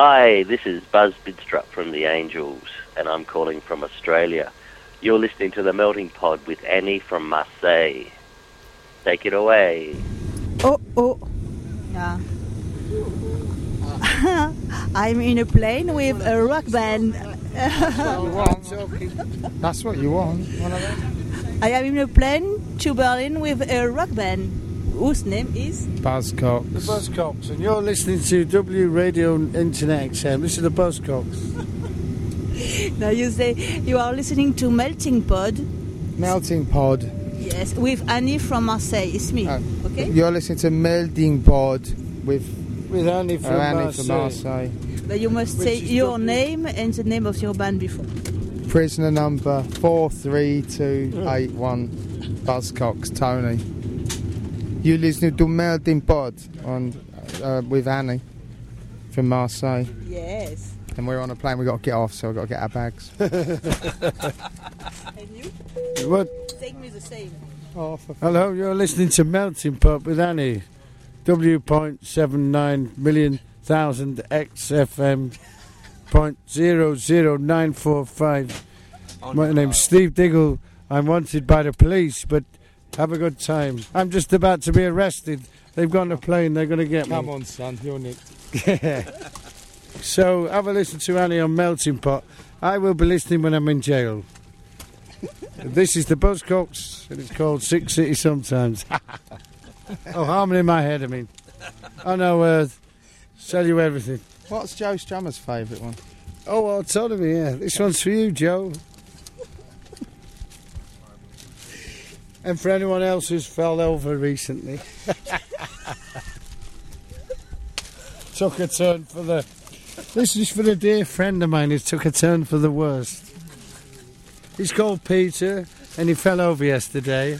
Hi, this is Buzz Bidstrup from The Angels, and I'm calling from Australia. You're listening to The Melting Pod with Annie from Marseille. Take it away. Oh. Yeah. I'm in a plane with a rock band. That's what you want. I am in a plane to Berlin with a rock band whose name is Buzzcocks. The Buzzcocks, and you're listening to W Radio Internet XM. This is the Buzzcocks. Now you say you are listening to Melting Pod. Melting Pod. Yes, with Annie from Marseille. It's me. Okay. You're listening to Melting Pod with Annie from Marseille. But you must say your name and the name of your band before. Prisoner number 43281. Buzzcocks, Tony. You listening to Melting Pod on with Annie from Marseille. Yes. And we're on a plane. We've got to get off, so we've got to get our bags. And you? What? Take me the same. Oh, hello, you're listening to Melting Pot with Annie. W.79 million thousand XFM .00945. My name's Steve Diggle. I'm wanted by the police, but have a good time. I'm just about to be arrested. They've got on a plane. They're going to get me. Come on, son. You're nicked. Yeah. So, have a listen to Annie on Melting Pot. I will be listening when I'm in jail. This is the Buzzcocks, and it's called Sick City Sometimes. Oh, harmony in my head, I mean. Oh, no, sell you everything. What's Joe Strummer's favourite one? Oh, Autonomy, yeah. This one's for you, Joe. And for anyone else who's fell over recently. Took a turn for the... This is for a dear friend of mine who took a turn for the worst. He's called Peter, and he fell over yesterday.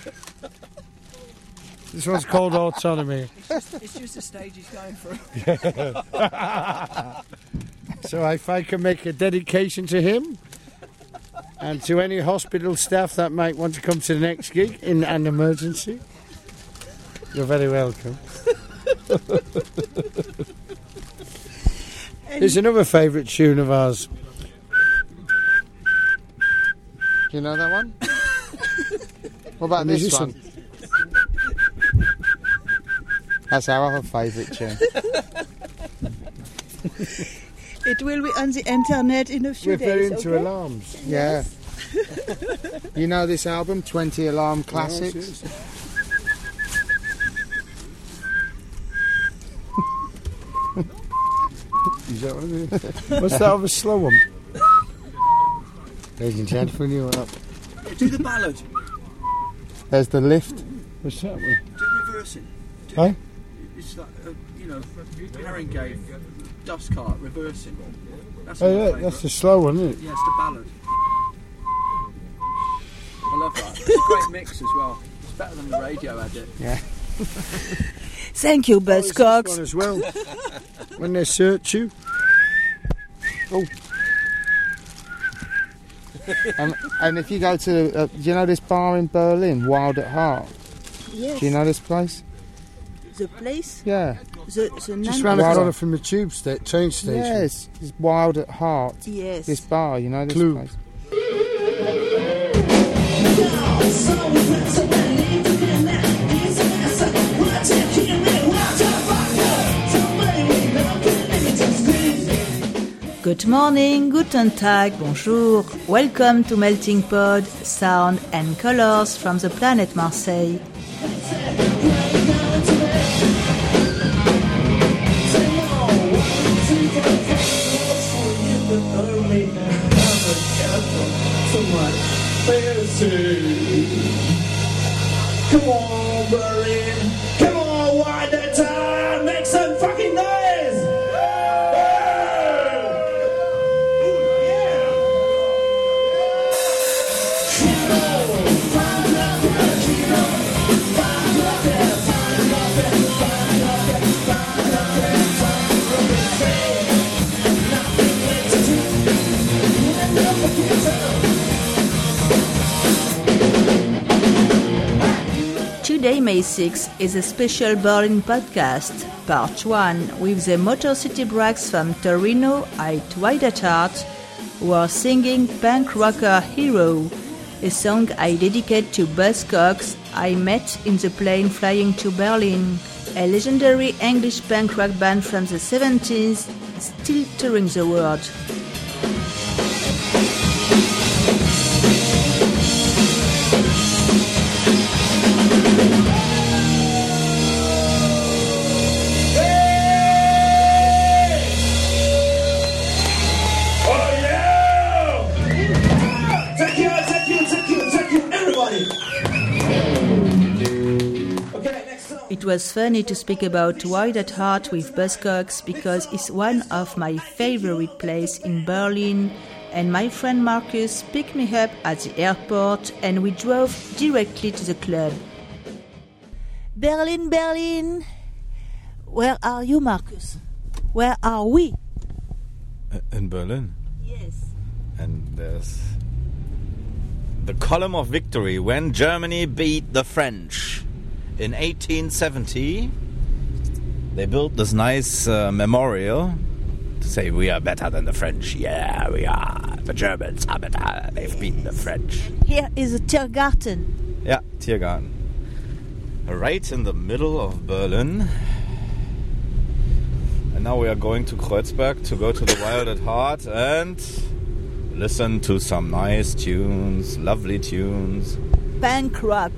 This one's called Autonomy. It's just a stage he's going through. So if I can make a dedication to him, and to any hospital staff that might want to come to the next gig in an emergency, you're very welcome. Here's another favourite tune of ours. Do you know that one? What about this one? That's our other favourite tune. It will be on the internet in a few We're days. very into okay? alarms. Yeah. You know this album, 20 Alarm Classics? Yes. Is that what it is? What's that other slow one? Ladies and gentlemen, you're up. Do the ballad. There's the lift. What's that one? Do reversing. Hey? It's like, Haringey, dust cart, reversing. That's Oh, yeah, that's the slow one, isn't it? Yeah, it's the ballad. I love that. It's a great mix as well. It's better than the radio edit. Yeah. Thank you, Buzzcocks. One as well. When they search you. Oh. And if you go to, do you know this bar in Berlin, Wild at Heart? Yes. Do you know this place? The place? Yeah. The Just round the corner from the train station. Yes, it's Wild at Heart. Yes. This bar, you know this Clue. place? Good morning, guten Tag, bonjour. Welcome to Melting Pod, sound and colors from the planet Marseille. Come on, Berlin. Come on, one at a time. Make some fucking noise. May 6 is a special Berlin podcast, part 1, with the Motor City Brags from Torino at Wide at Heart, who are singing Punk Rocker Hero, a song I dedicate to Buzzcocks I met in the plane flying to Berlin, a legendary English punk rock band from the 70s, still touring the world. It was funny to speak about Wide at Heart with Buzzcocks because it's one of my favorite places in Berlin, and my friend Marcus picked me up at the airport and we drove directly to the club. Berlin, Berlin! Where are you, Marcus? Where are we? In Berlin. Yes. And there's the Column of Victory when Germany beat the French. In 1870, they built this nice memorial to say we are better than the French. Yeah, we are. The Germans are better. They've beaten the French. Here is a Tiergarten. Yeah, Tiergarten. Right in the middle of Berlin. And now we are going to Kreuzberg to go to the Wild at Heart and listen to some nice tunes, lovely tunes. Punk rock.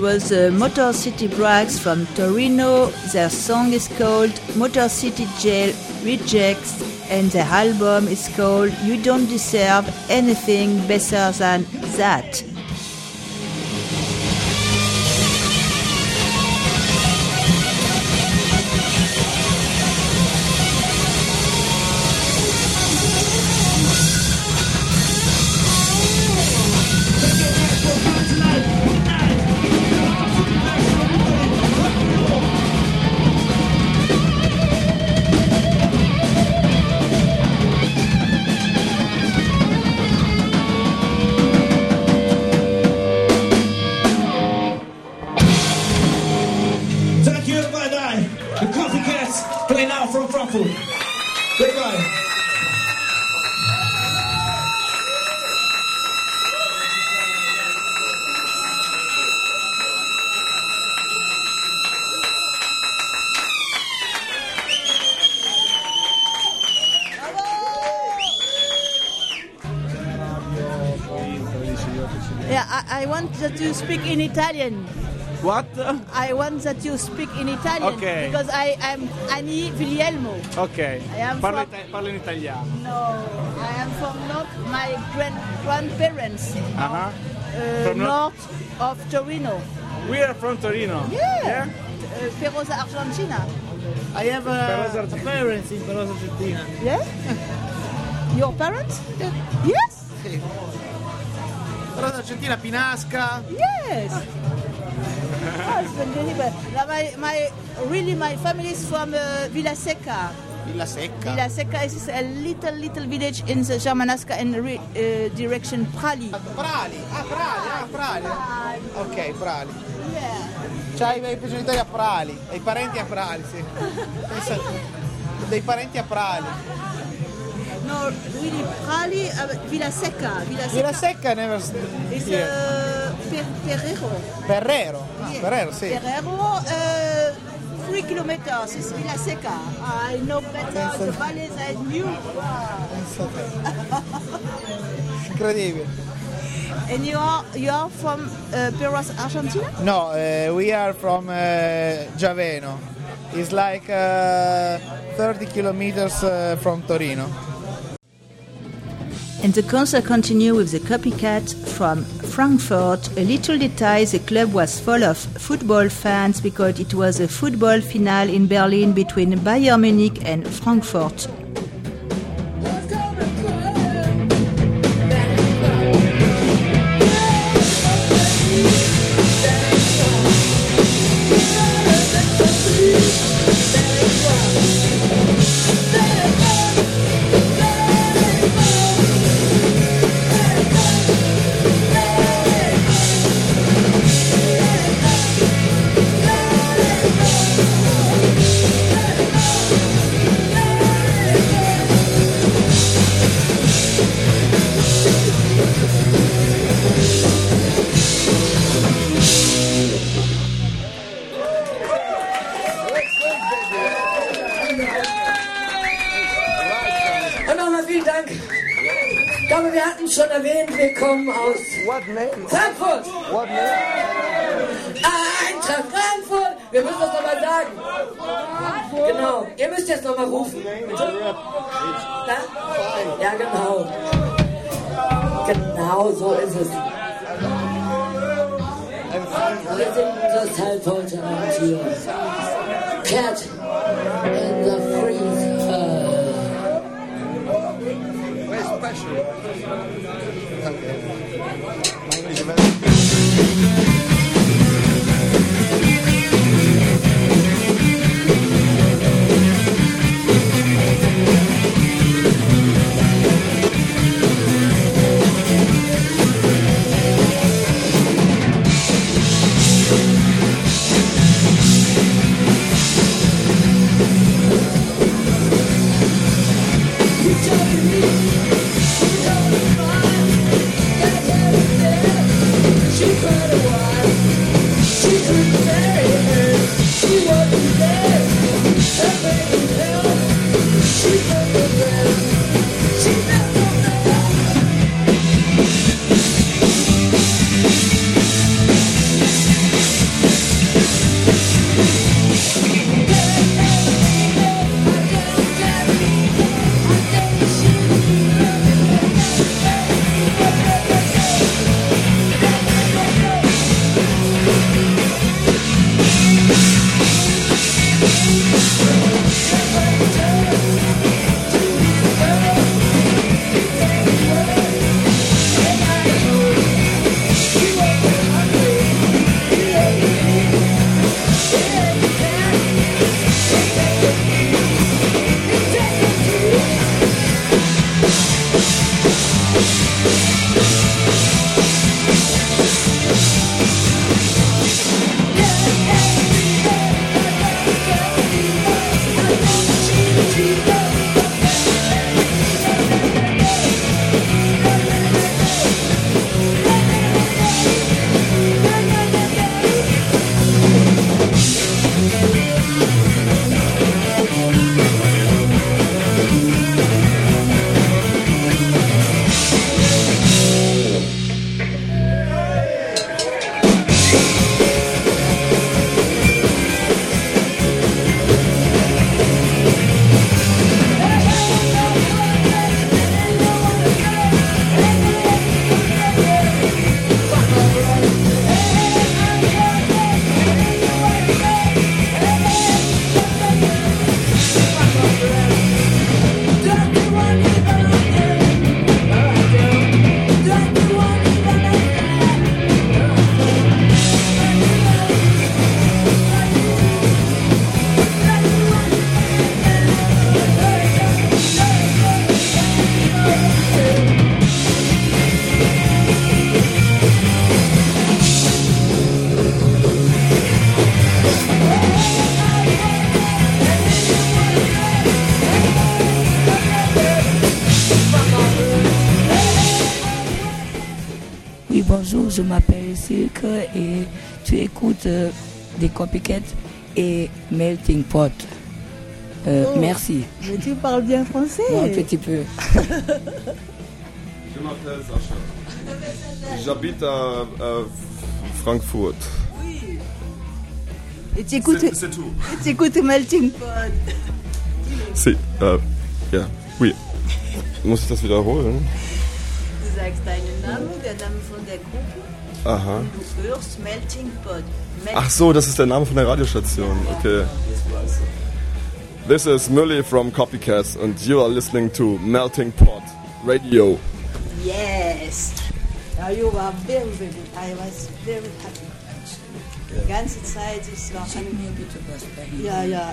was Motor City Brags from Torino. Their song is called Motor City Jail Rejects, and their album is called You Don't Deserve Anything Better Than That. Thank you, bye-bye. The Coffee Cats play now from Frankfurt. Goodbye. Yeah, I want that you speak in Italian. What? I want that you speak in Italian Okay. because I am Annie Vilielmo. Ok. I am Parla, from- parla in italiano. No, I am from north. My grandparents Uh-huh. From north of Torino. We are from Torino. Yeah. Perosa, Argentina. I have parents in Perosa, Argentina. Yeah. Your parents? Yes. Perosa, Argentina, Pinasca. Yes. Oh, it's unbelievable. My family is from Villa Seca. Villa Secca. Villa Seca is a little village in the Germanasca and direction Prali. Prali. Prali. Ok, Prali. Yeah. C'hai i genitori a Prali, e i parenti a Prali, sì. Pensa, dei parenti a Prali. No, really Prali, Villa Seca. Villa Secca never It's here. Ferrero. Ferrero. Yeah. Ferrero, sì. Ferrero, 3 kilometers is Villa Seca. I know better the valleys I knew. Wow. Pensa te. Incredibile. And you are from Perosa, Argentina? No, we are from Giaveno. It's like 30 kilometers from Torino. And the concert continued with the Copycat from Frankfurt. A little detail, the club was full of football fans because it was a football finale in Berlin between Bayern Munich and Frankfurt. Und nochmal vielen Dank. Ich glaube, wir hatten schon erwähnt, wir kommen aus Frankfurt. Eintracht Frankfurt. Wir müssen das nochmal sagen. Genau. Ihr müsst jetzt nochmal rufen. Na? Ja, genau. Genau, so ist es. Wir singen das halt heute Abend hier. Cat in the Freezer. You tell me, you don't find that everything bonjour, je m'appelle Silke et tu écoutes des Copycats et Melting Pot. Merci. Mais tu parles bien français. Un petit peu. Je m'appelle Sacha. J'habite à Francfort. Oui. Et tu écoutes, C'est tout. tu écoutes Melting Pot. Si, ja, oui. Muss ich das wiederholen? Du sagst deinen Namen, der Name von der Gruppe. Aha. Und du hörst Melting Pot. Ach so, das ist der Name von der Radiostation. Okay. This is Mülli from Copycats and you are listening to Melting Pot Radio. Yes. Now you are very, very good. I was very happy. Die ganze Zeit ist noch Schick mir bitte was dahin. Ja, ja.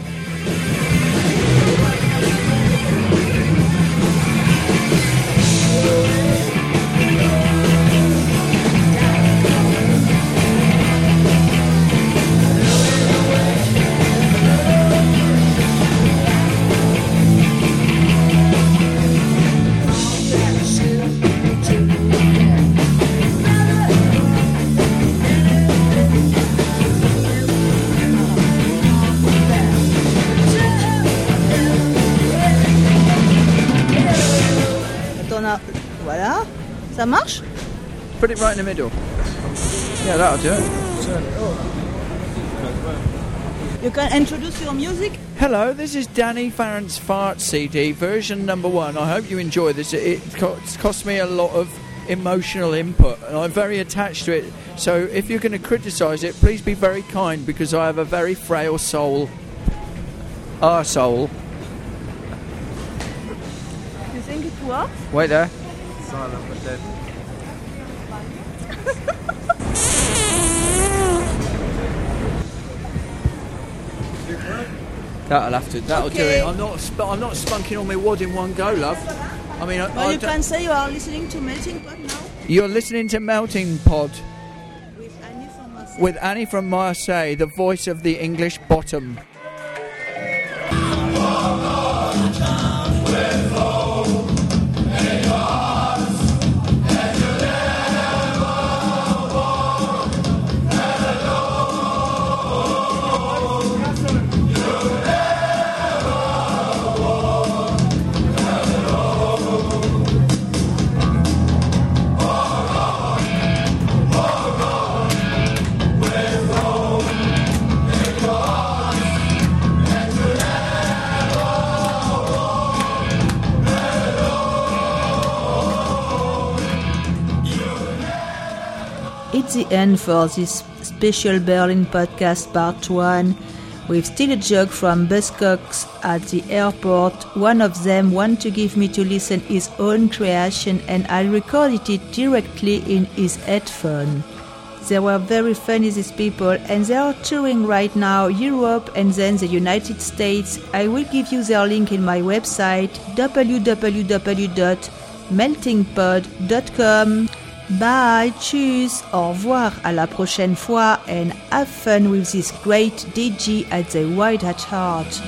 Voilà, ça marche? Put it right in the middle. Yeah, that'll do it. You can introduce your music? Hello, this is Danny Farrant's Fart CD, version number 1. I hope you enjoy this. It cost me a lot of emotional input, and I'm very attached to it. So if you're going to criticise it, please be very kind, because I have a very frail soul. Arsehole. You think it works? Wait there. Silent but dead. That'll do Okay. it. I'm not spunking all my wad in one go, love. I mean, Well, you can say you are listening to Melting Pot now you're listening to Melting Pod with Annie from Marseille. with Annie from Marseille, the voice of the English bottom. It's the end for this special Berlin podcast part 1. We've still a joke from Buzzcocks at the airport. One of them wanted to give me to listen his own creation, and I recorded it directly in his headphone. They were very funny, these people, and they are touring right now Europe and then the United States. I will give you their link in my website www.meltingpod.com. Bye, tschüss, au revoir, à la prochaine fois, and have fun with this great DJ at the White Hat Heart.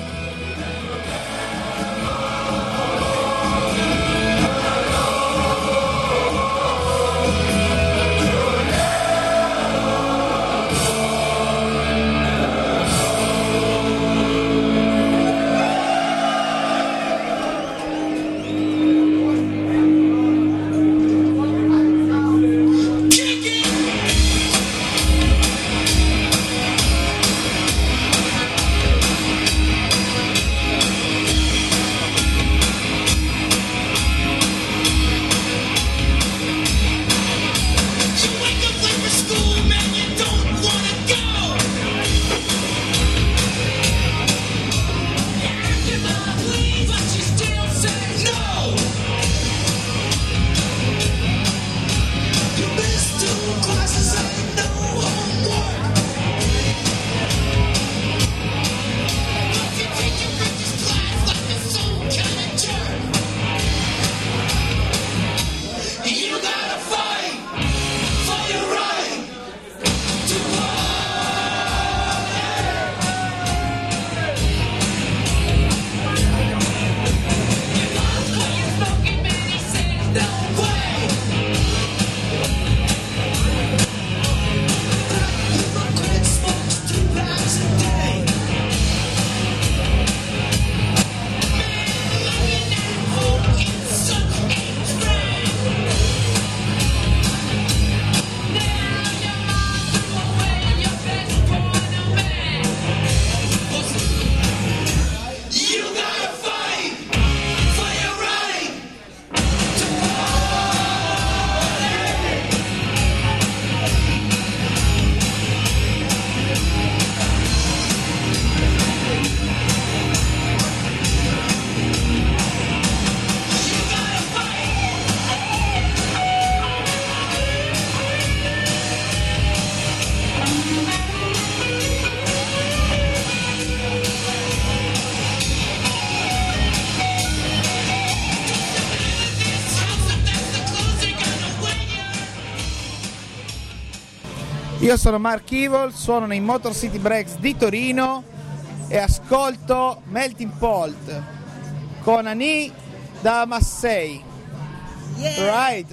Io sono Mark Evil, suono nei Motor City Breaks di Torino e ascolto Melting Pot con Ani da Marseille. Right?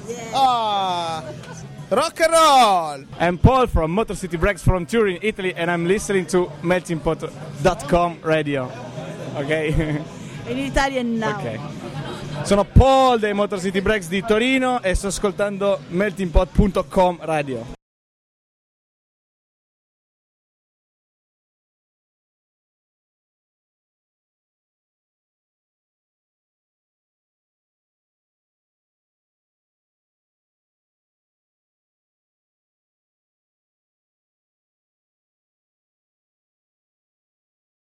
Rock and roll! I'm Paul from Motor City Breaks from Turin, Italy, and I'm listening to meltingpot.com radio. Ok? In Italian now. Ok. Sono Paul dei Motor City Breaks di Torino e sto ascoltando meltingpot.com radio.